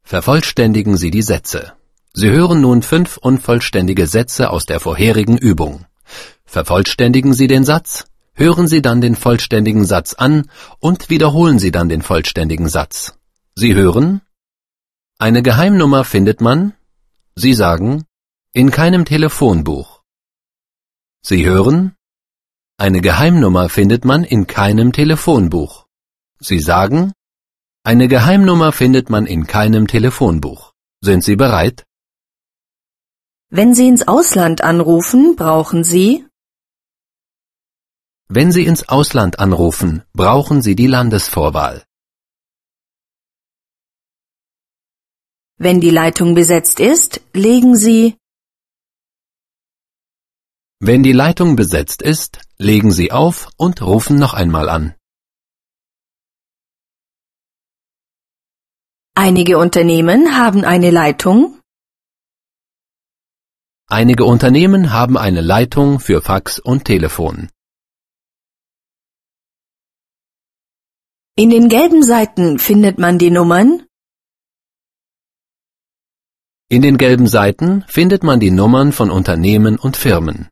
Vervollständigen Sie die Sätze. Sie hören nun 5 unvollständige Sätze aus der vorherigen Übung. Vervollständigen Sie den Satz, hören Sie dann den vollständigen Satz an und wiederholen Sie dann den vollständigen Satz. Sie hören: Eine Geheimnummer findet man. Sie sagen: In keinem Telefonbuch. Sie hören: Eine Geheimnummer findet man in keinem Telefonbuch. Sie sagen: Eine Geheimnummer findet man in keinem Telefonbuch. Sind Sie bereit? Wenn Sie ins Ausland anrufen, brauchen Sie: Wenn Sie ins Ausland anrufen, brauchen Sie die Landesvorwahl. Wenn die Leitung besetzt ist, legen Sie: Wenn die Leitung besetzt ist, legen Sie auf und rufen noch einmal an. Einige Unternehmen haben eine Leitung. Einige Unternehmen haben eine Leitung für Fax und Telefon. In den gelben Seiten findet man die Nummern. In den gelben Seiten findet man die Nummern von Unternehmen und Firmen.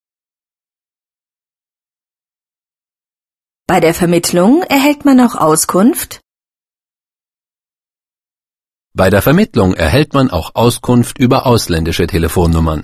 Bei der Vermittlung erhält man auch Auskunft. Bei der Vermittlung erhält man auch Auskunft über ausländische Telefonnummern.